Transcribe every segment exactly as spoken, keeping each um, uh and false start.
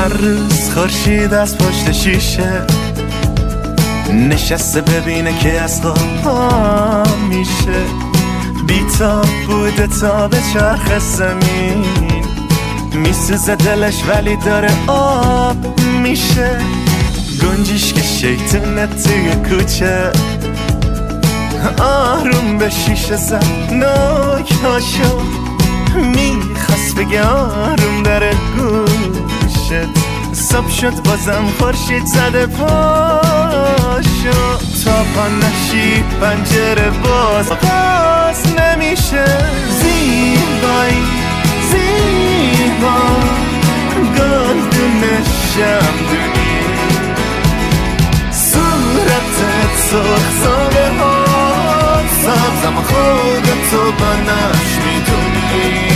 هر روز خورشید از پشت شیشه نشسته ببینه که از خواب میشه، بی‌تاب بوده تا به چرخ زمین، میسوزه دلش ولی داره آب میشه. گنجیش که شیطونه توی کوچه آروم به شیشه زد ناک هاشو، میخواست بگه آروم داره گوشت. صبح شد بازم خورشید زده پاشو، تا پا نشی پنجره باز باز نمیشه. زیبایی زیبا گلدون شمدونی، صورتت سرخ ساله ها سبز اما خودتو بنش میدونی.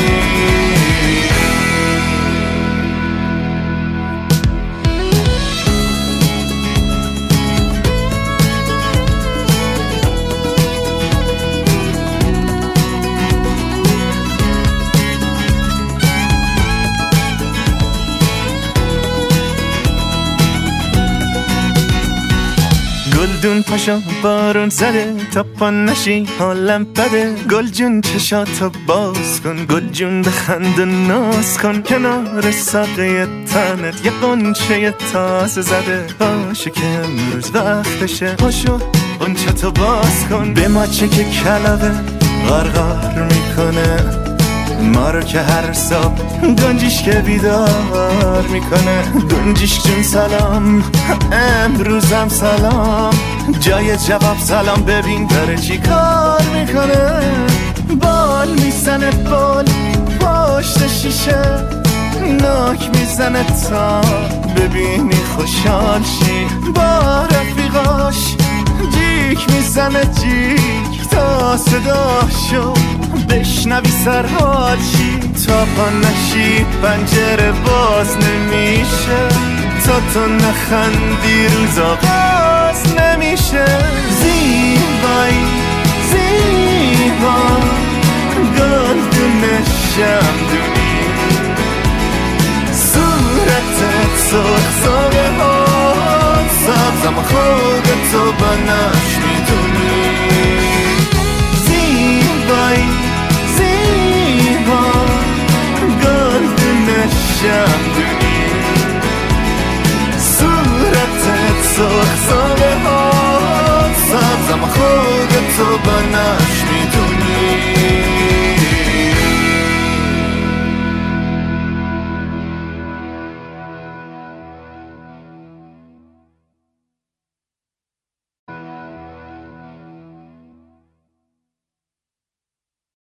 گلدون پاشا بارون زده تا پا نشی حالم بده، گل جون چشاتو باز کن، گل جون بخند و ناز کن، کنار ساقه تنت یه قنچه تازه زده، باشه که امروز وقتشه، پاشو قنچتو باز کن. به ماچه که کلاغه غرغر میکنه، ما رو که هر صبح گنجیش که بیدار میکنه. گنجیش جون سلام امروزم سلام، جای جواب سلام ببین داره چی کار میکنه. بال میزنه بال پشت شیشه، ناک میزنه تا ببینی خوشحال شی. با رفیقاش جیک میزنه جیک تا صداشو بشنوی سرحال شی. تا پا نشی پنجره باز نمیشه، تا تو نخندی روزا باز نمیشه. زیبایی زیبا گلدون شمدونی، صورتت سرخ ساله ها سبز اما خودتو بنش میدونی. زیبایی زیبا گلدون شمدونی، صورتت سرخ ساله ها سبز اما خودتو بنش